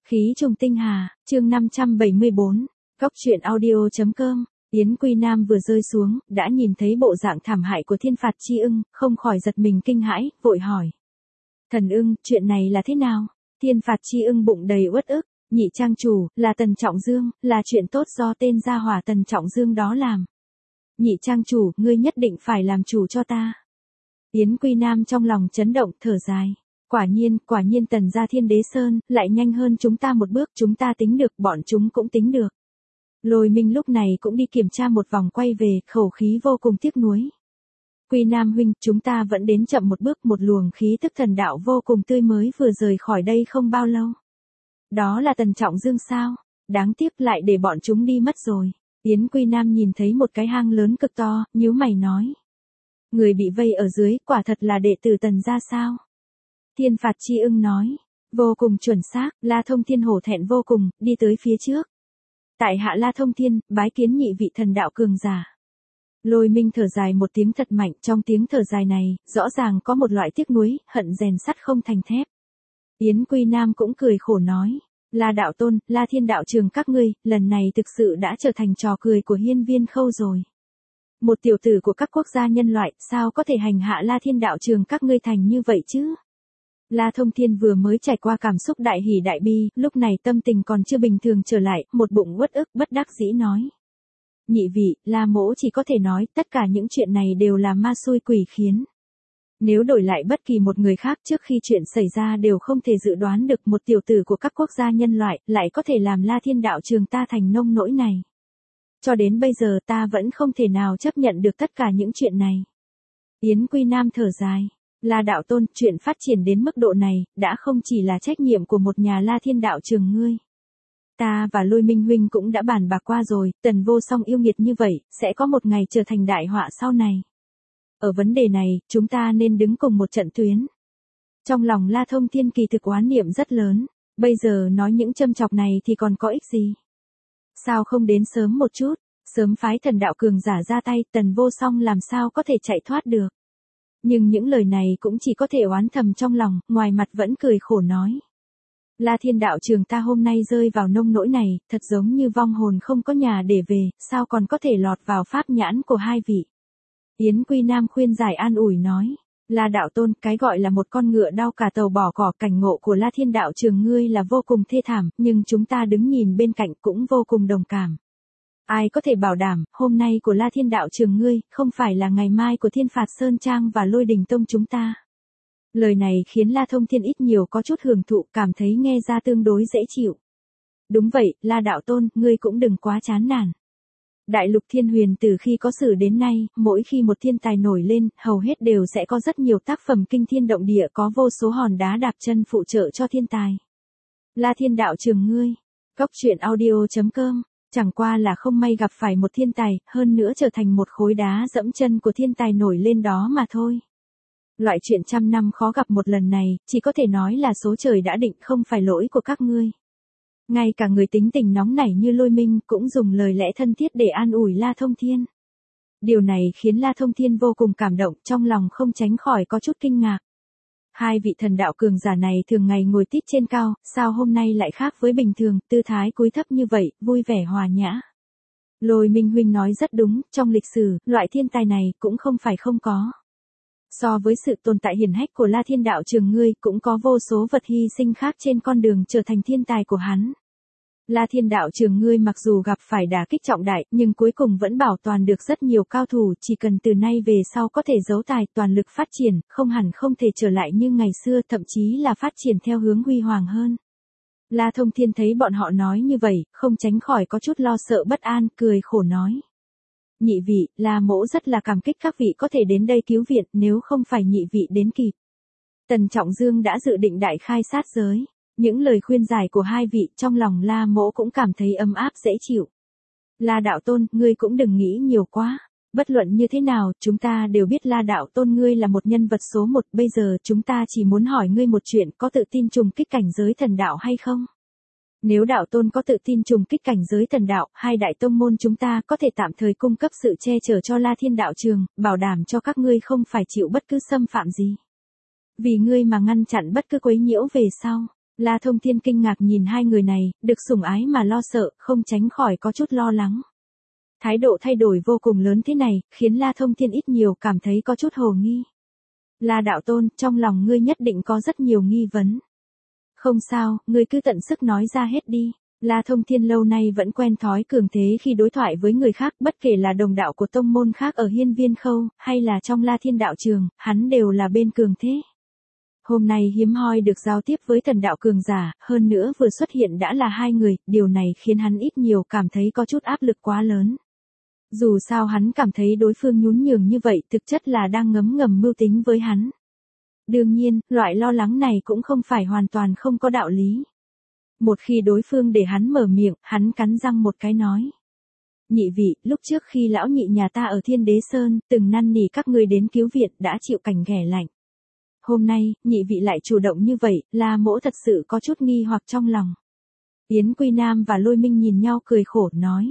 Khí trùng tinh hà, chương 574, Góc truyện audio.com. Yến Quy Nam vừa rơi xuống, đã nhìn thấy bộ dạng thảm hại của Thiên Phạt Chi Ưng, không khỏi giật mình kinh hãi, vội hỏi. Thần ưng, chuyện này là thế nào? Thiên Phạt Chi Ưng bụng đầy uất ức, nhị trang chủ, là Tần Trọng Dương, là chuyện tốt do tên gia hỏa Tần Trọng Dương đó làm. Nhị trang chủ, ngươi nhất định phải làm chủ cho ta. Yến Quy Nam trong lòng chấn động, thở dài. Quả nhiên Tần gia Thiên Đế Sơn, lại nhanh hơn chúng ta một bước, chúng ta tính được, bọn chúng cũng tính được. Lôi Minh lúc này cũng đi kiểm tra một vòng quay về, khẩu khí vô cùng tiếc nuối. Quy Nam huynh, chúng ta vẫn đến chậm một bước, một luồng khí tức thần đạo vô cùng tươi mới vừa rời khỏi đây không bao lâu. Đó là Tần Trọng Dương sao? Đáng tiếc lại để bọn chúng đi mất rồi. Yến Quy Nam nhìn thấy một cái hang lớn cực to, nhíu mày nói. Người bị vây ở dưới, quả thật là đệ tử Tần gia sao? Thiên Phạt Chi Ưng nói. Vô cùng chuẩn xác, La Thông Thiên hổ thẹn vô cùng, đi tới phía trước. Tại hạ La Thông Thiên, bái kiến nhị vị thần đạo cường giả. Lôi Minh thở dài một tiếng thật mạnh, trong tiếng thở dài này, rõ ràng có một loại tiếc nuối, hận rèn sắt không thành thép. Yến Quy Nam cũng cười khổ nói. La đạo tôn, La Thiên đạo trường các ngươi, lần này thực sự đã trở thành trò cười của hiên viên khâu rồi. Một tiểu tử của các quốc gia nhân loại, sao có thể hành hạ La Thiên đạo trường các ngươi thành như vậy chứ? La Thông Thiên vừa mới trải qua cảm xúc đại hỉ đại bi, lúc này tâm tình còn chưa bình thường trở lại, một bụng uất ức bất đắc dĩ nói. Nhị vị, La mỗ chỉ có thể nói, tất cả những chuyện này đều là ma xui quỷ khiến. Nếu đổi lại bất kỳ một người khác trước khi chuyện xảy ra đều không thể dự đoán được một tiểu tử của các quốc gia nhân loại, lại có thể làm La Thiên đạo trường ta thành nông nỗi này. Cho đến bây giờ ta vẫn không thể nào chấp nhận được tất cả những chuyện này. Yến Quy Nam thở dài. La đạo tôn, chuyện phát triển đến mức độ này, đã không chỉ là trách nhiệm của một nhà La Thiên đạo trường ngươi. Ta và Lôi Minh huynh cũng đã bàn bạc qua rồi, Tần Vô Song yêu nghiệt như vậy, sẽ có một ngày trở thành đại họa sau này. Ở vấn đề này, chúng ta nên đứng cùng một trận tuyến. Trong lòng La Thông Thiên kỳ thực oán niệm rất lớn, bây giờ nói những châm chọc này thì còn có ích gì? Sao không đến sớm một chút, sớm phái thần đạo cường giả ra tay, Tần Vô Song làm sao có thể chạy thoát được? Nhưng những lời này cũng chỉ có thể oán thầm trong lòng, ngoài mặt vẫn cười khổ nói. La Thiên đạo trường ta hôm nay rơi vào nông nỗi này, thật giống như vong hồn không có nhà để về, sao còn có thể lọt vào pháp nhãn của hai vị. Yến Quy Nam khuyên giải an ủi nói. La đạo tôn, cái gọi là một con ngựa đau cả tàu bỏ cỏ, cảnh ngộ của La Thiên đạo trường ngươi là vô cùng thê thảm, nhưng chúng ta đứng nhìn bên cạnh cũng vô cùng đồng cảm. Ai có thể bảo đảm, hôm nay của La Thiên đạo trường ngươi, không phải là ngày mai của Thiên Phạt Sơn Trang và Lôi Đình Tông chúng ta. Lời này khiến La Thông Thiên ít nhiều có chút hưởng thụ, cảm thấy nghe ra tương đối dễ chịu. Đúng vậy, La đạo tôn, ngươi cũng đừng quá chán nản. Đại lục thiên huyền từ khi có sử đến nay, mỗi khi một thiên tài nổi lên, hầu hết đều sẽ có rất nhiều tác phẩm kinh thiên động địa, có vô số hòn đá đạp chân phụ trợ cho thiên tài. La Thiên đạo trường ngươi, Góc truyện audio.com. Chẳng qua là không may gặp phải một thiên tài, hơn nữa trở thành một khối đá dẫm chân của thiên tài nổi lên đó mà thôi. Loại chuyện trăm năm khó gặp một lần này, chỉ có thể nói là số trời đã định, không phải lỗi của các ngươi. Ngay cả người tính tình nóng nảy như Lôi Minh cũng dùng lời lẽ thân thiết để an ủi La Thông Thiên. Điều này khiến La Thông Thiên vô cùng cảm động, trong lòng không tránh khỏi có chút kinh ngạc. Hai vị thần đạo cường giả này thường ngày ngồi tít trên cao, sao hôm nay lại khác với bình thường, tư thái cúi thấp như vậy, vui vẻ hòa nhã. Lôi Minh huynh nói rất đúng, trong lịch sử, loại thiên tài này cũng không phải không có. So với sự tồn tại hiển hách của La Thiên đạo trường ngươi, cũng có vô số vật hy sinh khác trên con đường trở thành thiên tài của hắn. La Thiên đạo trường ngươi mặc dù gặp phải đả kích trọng đại, nhưng cuối cùng vẫn bảo toàn được rất nhiều cao thủ, chỉ cần từ nay về sau có thể giấu tài, toàn lực phát triển, không hẳn không thể trở lại như ngày xưa, thậm chí là phát triển theo hướng huy hoàng hơn. La Thông Thiên thấy bọn họ nói như vậy, không tránh khỏi có chút lo sợ bất an, cười khổ nói. Nhị vị, La mỗ rất là cảm kích các vị có thể đến đây cứu viện, nếu không phải nhị vị đến kịp. Tần Trọng Dương đã dự định đại khai sát giới. Những lời khuyên giải của hai vị trong lòng La mỗ cũng cảm thấy ấm áp dễ chịu. La đạo tôn, ngươi cũng đừng nghĩ nhiều quá. Bất luận như thế nào, chúng ta đều biết La đạo tôn ngươi là một nhân vật số một, bây giờ chúng ta chỉ muốn hỏi ngươi một chuyện, có tự tin trùng kích cảnh giới thần đạo hay không? Nếu đạo tôn có tự tin trùng kích cảnh giới thần đạo, hai đại tông môn chúng ta có thể tạm thời cung cấp sự che chở cho La Thiên đạo trường, bảo đảm cho các ngươi không phải chịu bất cứ xâm phạm gì. Vì ngươi mà ngăn chặn bất cứ quấy nhiễu về sau. La Thông Thiên kinh ngạc nhìn hai người này, được sủng ái mà lo sợ, không tránh khỏi có chút lo lắng. Thái độ thay đổi vô cùng lớn thế này, khiến La Thông Thiên ít nhiều cảm thấy có chút hồ nghi. La đạo tôn, trong lòng ngươi nhất định có rất nhiều nghi vấn. Không sao, ngươi cứ tận sức nói ra hết đi. La Thông Thiên lâu nay vẫn quen thói cường thế khi đối thoại với người khác, bất kể là đồng đạo của tông môn khác ở Hiên Viên Khâu, hay là trong La Thiên đạo trường, hắn đều là bên cường thế. Hôm nay hiếm hoi được giao tiếp với thần đạo cường giả, hơn nữa vừa xuất hiện đã là hai người, điều này khiến hắn ít nhiều cảm thấy có chút áp lực quá lớn. Dù sao hắn cảm thấy đối phương nhún nhường như vậy thực chất là đang ngấm ngầm mưu tính với hắn. Đương nhiên, loại lo lắng này cũng không phải hoàn toàn không có đạo lý. Một khi đối phương để hắn mở miệng, hắn cắn răng một cái nói. Nhị vị, lúc trước khi lão nhị nhà ta ở Thiên Đế Sơn, từng năn nỉ các ngươi đến cứu viện đã chịu cảnh ghẻ lạnh. Hôm nay, nhị vị lại chủ động như vậy, La Mỗ thật sự có chút nghi hoặc trong lòng. Yến Quy Nam và Lôi Minh nhìn nhau cười khổ nói.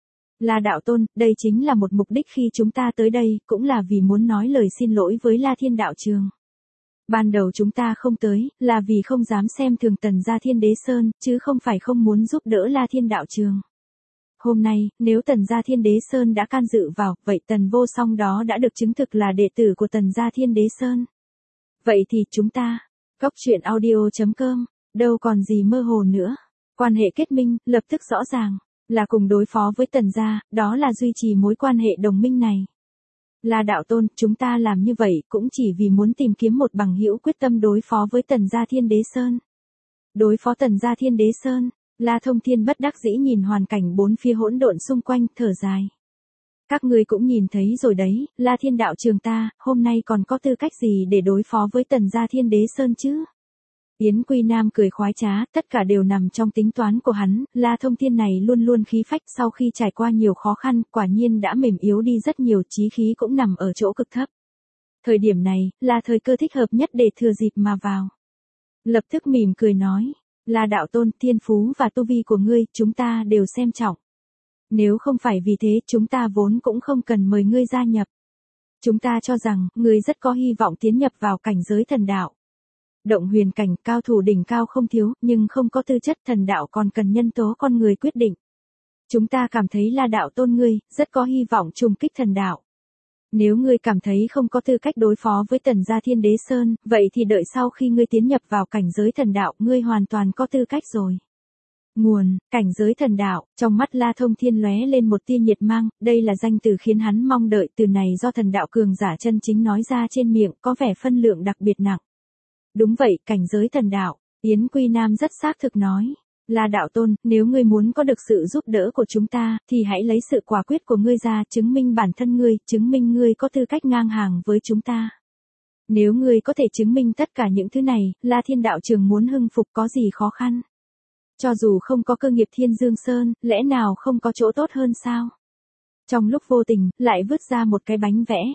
La đạo tôn, đây chính là một mục đích khi chúng ta tới đây, cũng là vì muốn nói lời xin lỗi với La Thiên đạo trường. Ban đầu chúng ta không tới, là vì không dám xem thường Tần gia Thiên Đế Sơn, chứ không phải không muốn giúp đỡ La Thiên đạo trường. Hôm nay, nếu Tần gia Thiên Đế Sơn đã can dự vào, vậy Tần Vô Song đó đã được chứng thực là đệ tử của Tần gia Thiên Đế Sơn. Vậy thì chúng ta, Cóc Truyện Audio.com, đâu còn gì mơ hồ nữa. Quan hệ kết minh, lập tức rõ ràng, là cùng đối phó với Tần gia, đó là duy trì mối quan hệ đồng minh này. La đạo tôn, chúng ta làm như vậy cũng chỉ vì muốn tìm kiếm một bằng hữu quyết tâm đối phó với Tần gia Thiên Đế Sơn. Đối phó Tần gia Thiên Đế Sơn, La Thông Thiên bất đắc dĩ nhìn hoàn cảnh bốn phía hỗn độn xung quanh, thở dài. Các ngươi cũng nhìn thấy rồi đấy, La Thiên đạo trường ta, hôm nay còn có tư cách gì để đối phó với Tần gia Thiên Đế Sơn chứ? Yến Quy Nam cười khoái trá, tất cả đều nằm trong tính toán của hắn, La Thông Thiên này luôn luôn khí phách, sau khi trải qua nhiều khó khăn, quả nhiên đã mềm yếu đi rất nhiều, chí khí cũng nằm ở chỗ cực thấp. Thời điểm này, là thời cơ thích hợp nhất để thừa dịp mà vào. Lập tức mỉm cười nói, La đạo tôn, thiên phú và tu vi của ngươi, chúng ta đều xem trọng. Nếu không phải vì thế, chúng ta vốn cũng không cần mời ngươi gia nhập. Chúng ta cho rằng, ngươi rất có hy vọng tiến nhập vào cảnh giới thần đạo. Động huyền cảnh, cao thủ đỉnh cao không thiếu, nhưng không có tư chất, thần đạo còn cần nhân tố con người quyết định. Chúng ta cảm thấy La đạo tôn ngươi, rất có hy vọng trùng kích thần đạo. Nếu ngươi cảm thấy không có tư cách đối phó với Tần gia Thiên Đế Sơn, vậy thì đợi sau khi ngươi tiến nhập vào cảnh giới thần đạo, ngươi hoàn toàn có tư cách rồi. Nguồn, cảnh giới thần đạo, trong mắt La Thông Thiên lóe lên một tia nhiệt mang, đây là danh từ khiến hắn mong đợi, từ này do thần đạo cường giả chân chính nói ra trên miệng, có vẻ phân lượng đặc biệt nặng. Đúng vậy, cảnh giới thần đạo, Yến Quy Nam rất xác thực nói. La đạo tôn, nếu ngươi muốn có được sự giúp đỡ của chúng ta, thì hãy lấy sự quả quyết của ngươi ra, chứng minh bản thân ngươi, chứng minh ngươi có tư cách ngang hàng với chúng ta. Nếu ngươi có thể chứng minh tất cả những thứ này, La Thiên đạo trường muốn hưng phục có gì khó khăn. Cho dù không có cơ nghiệp Thiên Dương Sơn, lẽ nào không có chỗ tốt hơn sao? Trong lúc vô tình, lại vứt ra một cái bánh vẽ.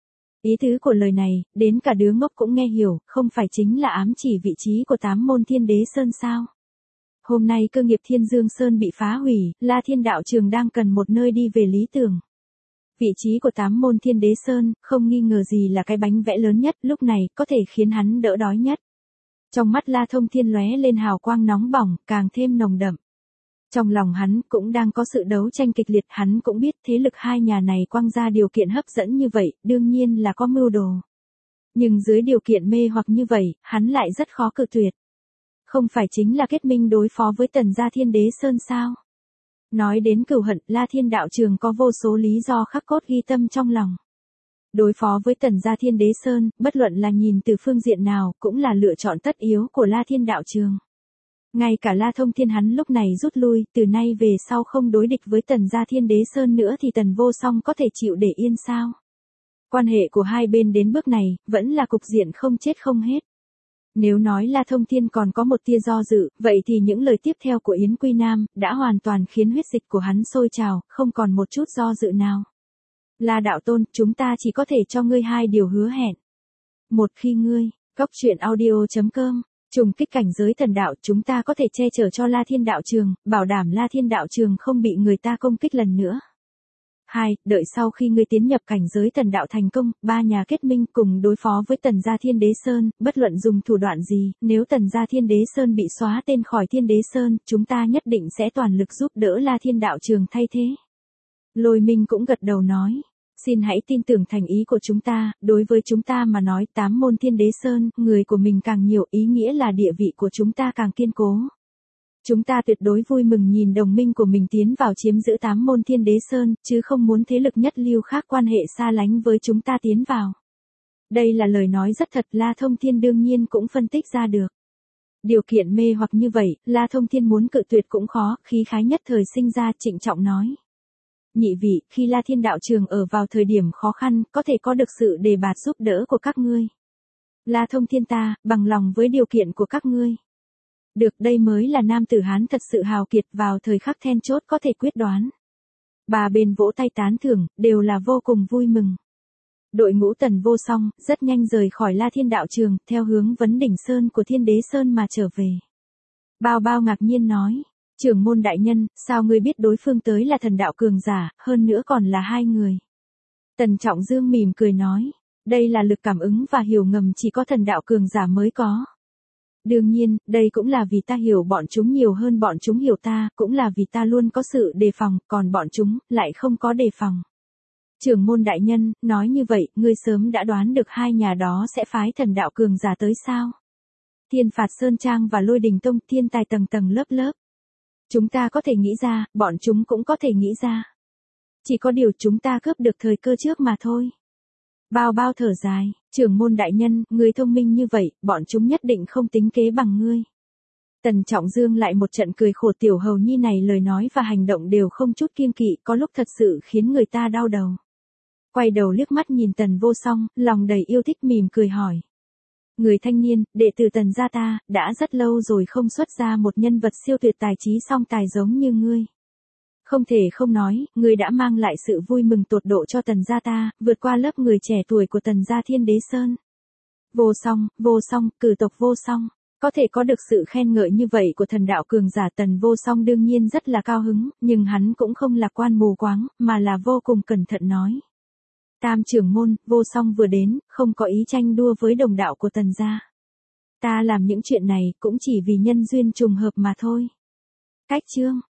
Ý tứ của lời này, đến cả đứa ngốc cũng nghe hiểu, không phải chính là ám chỉ vị trí của 8 môn Thiên Đế Sơn sao? Hôm nay cơ nghiệp Thiên Dương Sơn bị phá hủy, La Thiên đạo trường đang cần một nơi đi về lý tưởng. Vị trí của 8 môn Thiên Đế Sơn, không nghi ngờ gì là cái bánh vẽ lớn nhất, lúc này, có thể khiến hắn đỡ đói nhất. Trong mắt La Thông Thiên lóe lên hào quang nóng bỏng, càng thêm nồng đậm. Trong lòng hắn cũng đang có sự đấu tranh kịch liệt, hắn cũng biết thế lực hai nhà này quăng ra điều kiện hấp dẫn như vậy, đương nhiên là có mưu đồ. Nhưng dưới điều kiện mê hoặc như vậy, hắn lại rất khó cự tuyệt. Không phải chính là kết minh đối phó với Tần gia Thiên Đế Sơn sao? Nói đến cừu hận, La Thiên đạo trường có vô số lý do khắc cốt ghi tâm trong lòng. Đối phó với Tần gia Thiên Đế Sơn, bất luận là nhìn từ phương diện nào, cũng là lựa chọn tất yếu của La Thiên đạo trường. Ngay cả La Thông Thiên hắn lúc này rút lui, từ nay về sau không đối địch với Tần gia Thiên Đế Sơn nữa thì Tần Vô Song có thể chịu để yên sao? Quan hệ của hai bên đến bước này, vẫn là cục diện không chết không hết. Nếu nói La Thông Thiên còn có một tia do dự, vậy thì những lời tiếp theo của Yến Quy Nam, đã hoàn toàn khiến huyết dịch của hắn sôi trào, không còn một chút do dự nào. La đạo tôn, chúng ta chỉ có thể cho ngươi hai điều hứa hẹn. Một khi ngươi, Cóc Truyện Audio.com, trùng kích cảnh giới thần đạo, chúng ta có thể che chở cho La Thiên đạo trường, bảo đảm La Thiên đạo trường không bị người ta công kích lần nữa. 2. Đợi sau khi ngươi tiến nhập cảnh giới thần đạo thành công, 3 nhà kết minh cùng đối phó với Tần gia Thiên Đế Sơn, bất luận dùng thủ đoạn gì, nếu Tần gia Thiên Đế Sơn bị xóa tên khỏi Thiên Đế Sơn, chúng ta nhất định sẽ toàn lực giúp đỡ La Thiên đạo trường thay thế. Lôi Minh cũng gật đầu nói. Xin hãy tin tưởng thành ý của chúng ta, đối với chúng ta mà nói 8 môn Thiên Đế Sơn, người của mình càng nhiều, ý nghĩa là địa vị của chúng ta càng kiên cố. Chúng ta tuyệt đối vui mừng nhìn đồng minh của mình tiến vào chiếm giữ 8 môn Thiên Đế Sơn, chứ không muốn thế lực nhất lưu khác quan hệ xa lánh với chúng ta tiến vào. Đây là lời nói rất thật, La Thông Thiên đương nhiên cũng phân tích ra được. Điều kiện mê hoặc như vậy, La Thông Thiên muốn cự tuyệt cũng khó, khí khái nhất thời sinh ra, trịnh trọng nói. Nhị vị, khi La Thiên đạo trường ở vào thời điểm khó khăn, có thể có được sự đề bạt giúp đỡ của các ngươi. La Thông Thiên ta, bằng lòng với điều kiện của các ngươi. Được, đây mới là nam tử Hán thật sự hào kiệt, vào thời khắc then chốt có thể quyết đoán. Bà bên vỗ tay tán thưởng, đều là vô cùng vui mừng. Đội ngũ Tần Vô Song, rất nhanh rời khỏi La Thiên đạo trường, theo hướng vấn đỉnh sơn của Thiên Đế Sơn mà trở về. Bao Bao ngạc nhiên nói, trưởng môn đại nhân, sao ngươi biết đối phương tới là thần đạo cường giả, hơn nữa còn là 2 người. Tần Trọng Dương mỉm cười nói, đây là lực cảm ứng và hiểu ngầm chỉ có thần đạo cường giả mới có. Đương nhiên, đây cũng là vì ta hiểu bọn chúng nhiều hơn bọn chúng hiểu ta, cũng là vì ta luôn có sự đề phòng, còn bọn chúng lại không có đề phòng. Trưởng môn đại nhân, nói như vậy, ngươi sớm đã đoán được 2 nhà đó sẽ phái thần đạo cường giả tới sao? Thiên Phạt Sơn Trang và Lôi Đình Tông, thiên tài tầng tầng lớp lớp. Chúng ta có thể nghĩ ra, bọn chúng cũng có thể nghĩ ra. Chỉ có điều chúng ta cướp được thời cơ trước mà thôi. Bao Bao thở dài, trưởng môn đại nhân, ngươi thông minh như vậy, bọn chúng nhất định không tính kế bằng ngươi. Tần Trọng Dương lại một trận cười khổ, tiểu hầu nhi này lời nói và hành động đều không chút kiêng kỵ, có lúc thật sự khiến người ta đau đầu. Quay đầu liếc mắt nhìn Tần Vô Song, lòng đầy yêu thích mỉm cười hỏi. Người thanh niên, đệ tử Tần gia ta, đã rất lâu rồi không xuất ra một nhân vật siêu tuyệt tài trí song tài giống như ngươi. Không thể không nói, ngươi đã mang lại sự vui mừng tột độ cho Tần gia ta, vượt qua lớp người trẻ tuổi của Tần gia Thiên Đế Sơn. Vô Song, cử tộc Vô Song, có thể có được sự khen ngợi như vậy của thần đạo cường giả Tần Vô Song đương nhiên rất là cao hứng, nhưng hắn cũng không lạc quan mù quáng, mà là vô cùng cẩn thận nói. Tam trưởng môn, Vô Song vừa đến, không có ý tranh đua với đồng đạo của Tần gia. Ta làm những chuyện này cũng chỉ vì nhân duyên trùng hợp mà thôi. Cách chương